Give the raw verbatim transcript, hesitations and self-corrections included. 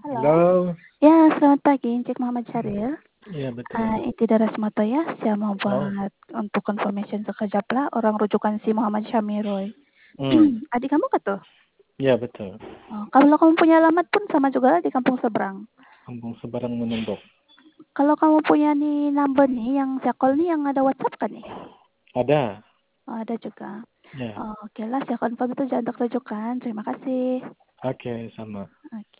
Halo. Halo. Ya, selamat pagi, Cek Muhammad Syaril. Iya, betul. Ah, itu dari Rasmoto ya. Saya mau Oh. buat untuk confirmation ke Japla, orang rujukan si Muhammad Syamiroy. Hmm. Adik kamu ke tuh? Iya, betul. Oh, kalau kamu punya alamat pun sama juga di kampung seberang. Kampung Seberang Menumbuk. Kalau kamu punya nih number nih, yang saya call nih yang ada WhatsApp kan nih? Ada. Oh, ada juga. Ya. Oh, oke lah, saya confirm itu jangan rujukan. Terima kasih. Oke, sama. Oke.